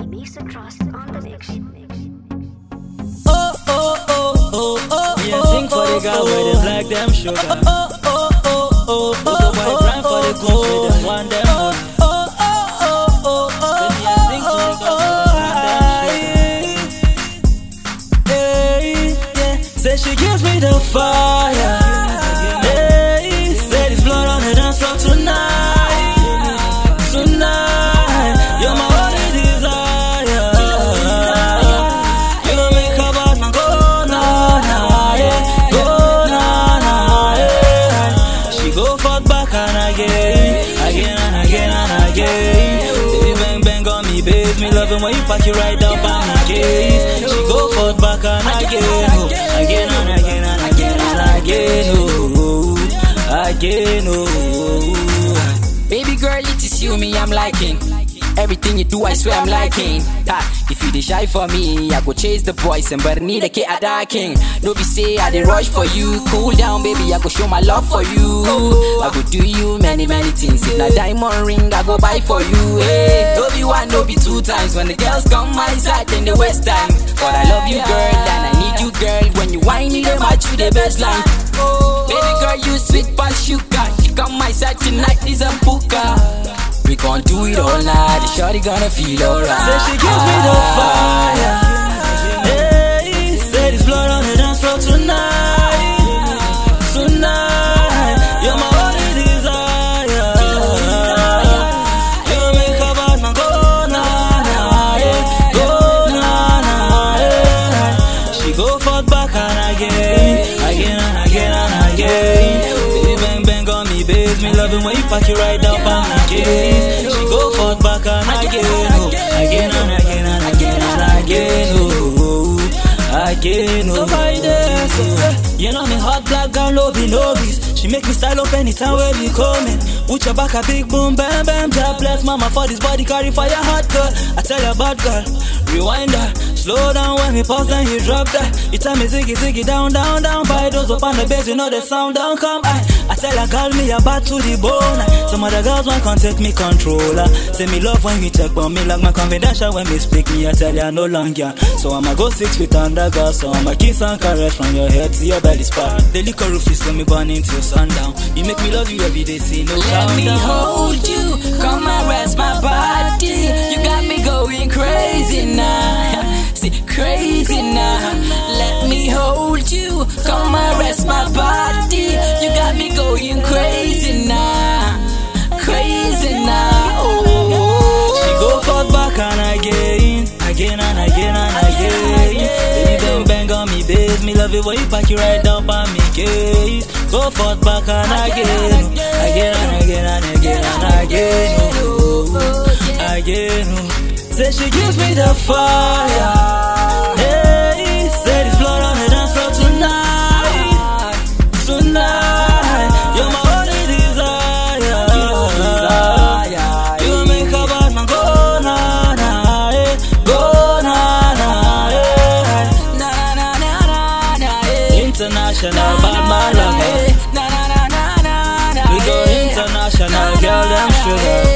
Mr. Trust on the mix. Oh, oh, oh, oh, oh. Me a sing for the girl where they like them sugar. Oh, oh, oh, oh, oh. So boy grind for the goons where them want them money. Oh, oh, oh, oh, oh. So me a sing for the girl where them want them sugar. Hey, yeah. Say she gives me the fire. Hey, say this blood on the dance floor tonight. Tonight, you're my only desire. You make a bad man go na na, yeah. Go na na, yeah. She go fuck back and again, again and again and again. Baby bang bang on me, babe. Me loving when you pack it right down by my case. She go fuck back and again, oh, again and again and again and again, oh, again, oh. Baby girl, it is you me I'm liking. Everything you do, I swear I'm liking. If you dey shy for me, I go chase the boys and but need a kid a darking. No be say I dey rush for you. Cool down, baby, I go show my love for you. I go do you many things. If na diamond ring, I go buy for you. Hey, no be one, no be two times. When the girls come my side, then they waste time. But I love you, girl, and I need you, girl. When you whine me, they match you the best line. Baby girl, you sweet past sugar. She come my side tonight, is a puka. We gon' do it all night, the shorty gonna feel alright. Say she gives me the fire. Hey, say this blood on the dance floor tonight. Tonight, you're my only desire. You make a bad man go na na, yeah. Go na na, yeah. She go fuck back and again, again and again and again. Baby bang bang on me, babe. Me loving when you pack it right down by my case. She go fuck back and again, oh, again and again and again and again, oh, again, oh. You know me hot black girl, no be novice. She make me style up anytime when we coming. Put your back a big boom, bam bam. God bless mama for this body carry fire hot girl. I tell you about girl, rewind that. Slow down when me pause and you drop that. You tell me ziggy ziggy down down down. By those up on the bass, you know the sound down come. I tell her girl me a bad to the bone. Some other girls want can't take me controller. Say me love when you talk, but me like my confidential when me speak. Me I tell you no long yeah. So I'ma go 6 feet under girl. So I'ma kiss and caress from your head to your belly spot. The liquor roof is got me burning till sundown. You make me love you every day, see no Let me hold you, come and rest my body. You got me going crazy now. See, crazy now. Let me hold you, come and rest my body. You got me going crazy now. Crazy now. Oh. She go fuck back and again, again and again and again. Baby bang bang on me, babe. Me love it when you pack it right down by me case. Go fuck back and again, again and again and again and again, oh, again, oh. Say she gives me the fire. Hey, say this blood on the dance floor tonight. Tonight, you're my only desire. You make a bad man go na na, yeah. Go na na, yeah. Na na na na na, yeah. International bad man love, Na na na na na na. we go international, girl, them sugar.